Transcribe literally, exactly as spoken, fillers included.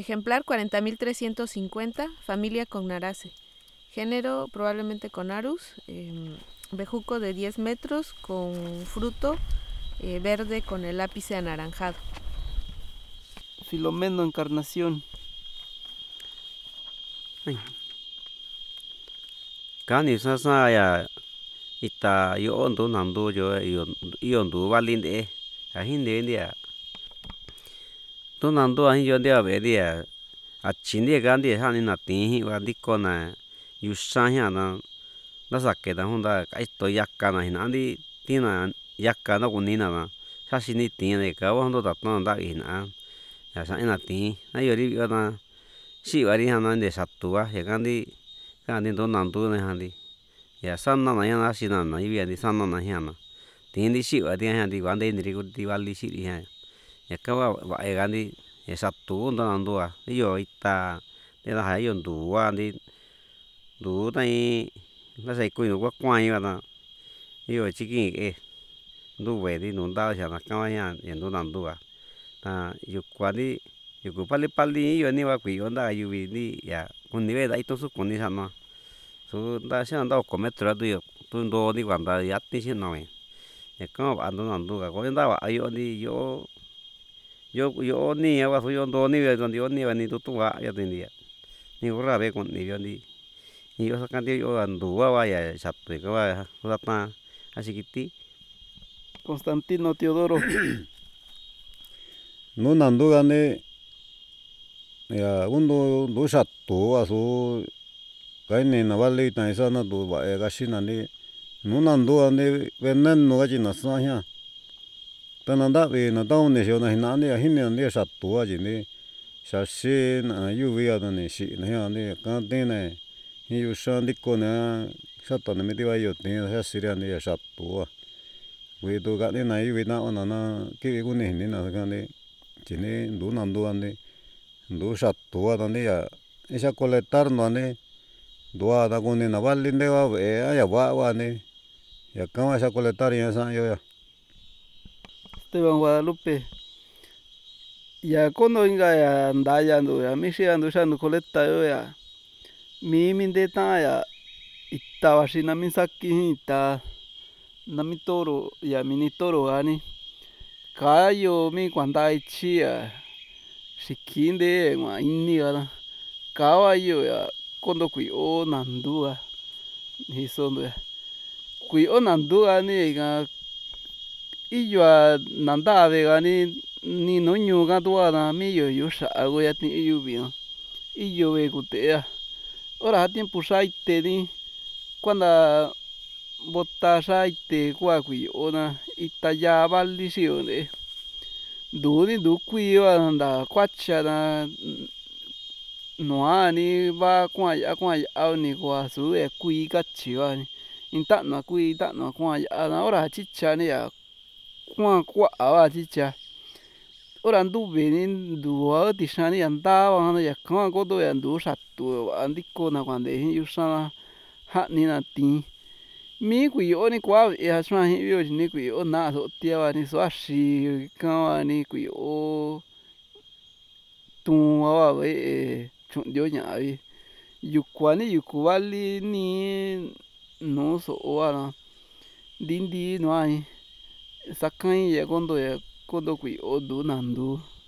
ejemplar cuarenta mil trescientos cincuenta, familia Cognaraceae. Género probablemente Conarus. Eh, bejuco de diez metros con fruto eh, verde con el ápice anaranjado. Filomeno Encarnación. Cani sasa ya ita yo ondo nando yo yo yo ondo valinde ahinde dia to nando ahin yo dia be dia a chinde gandi hani na tin wa dikona yusan ya na na saque da honda kai to yakka na hinandi tina yakka na kunina na sashi ni tin de ka wa hondo da ton da ina ya sa ina tin na yori na si vari hana de satua ya gandi gandi do nando ne handi ya sanna na ya si na na ya di sanna na ya na tin di si wa di ya di wande ndri ku di wali si ya ya ka wa wa e gandi ya satu ndo nando a yo ita de la ha yo ndu wa di ndu tai na sai ku yo kwa kwa ya na yo chikin e ndu we di ndu da ya na ka ya ya ndu nando a ta yo kwa di yo ku pali pali yo ni wa ku yo nda yu wi di ya kun ni ve da ito su kun ni sa na su da sia nda ko metro du yo tu ndo di kwanda ya ti si na we ya ka ba ndo nando ka ko nda wa yo di yo yo yo ni ya wa su yo ndo ni we yo ni wa ni tu tu wa ya ti ni ya ni ura ve kun ni yo ni ni yo sa kan ti yo ndu wa wa ya sa tu ka wa wa ta así kiti Constantino Teodoro. No nando gane ya undo do sato aso kai ne na vale ta esa na do ba ga shi na ni no nando ane veneno ga na sa ya ta na da ve na da ne jo na na ne hin ne ne sato a ji ne sa shi na yu vi a ne shi na ya ne ka de ne hi yu sha di ko na sa to ne me di va yo te ya si ra ne sato a we do ga ne na yu vi na na na ki ku ne ne na ga ne ji ne do nando ane do sato a ne ya esa colectar no ne do a da ko ne na vale ne va ve ya va va ne ya ka va esa colectar ya sa yo ya Esteban Guadalupe. Ya kono inga ya ndaya ndo ya mi shi ando sha no coleta yo ya mi mi de ta ya ita wa shi na mi saki ita na mi toro ya mi ni toro ani ka yo mi kwanda ichi ya shikinde ma ini ga ka wa yo ya kondo kui o nandu a hi so ndo ya kui o nandu a ni ga iyo a nanda ve ga ni ni no ñu ga tu a na mi yo yo sha go ya ti yu vi iyo ve ku te ya ora tiempo sai te ni cuando bota sai te kwa kui o na ita ya vali si o de du ni du kui o anda kwa cha na no a ni va kwa ya kwa ya ni kwa su e kui ka chi wa ni inta na kui ta na kwa ya na ora chi cha ni ya kwa kwa a chi cha ora ndu ve ni ndu a ti sha ni anda wa na ya ka ko do ya ndu sha tu andi ko na kwa de yu sha ha ni na ti mi kui o ni kwa ya sha hi yo ni kui o na so ti wa ni so a shi ka wa ni kui o tu wa ve chun dio nya vi yu kwa ni yu ku vali ni no so wa na din di no ai sa kan ye kondo ya kondo kui o du na ndu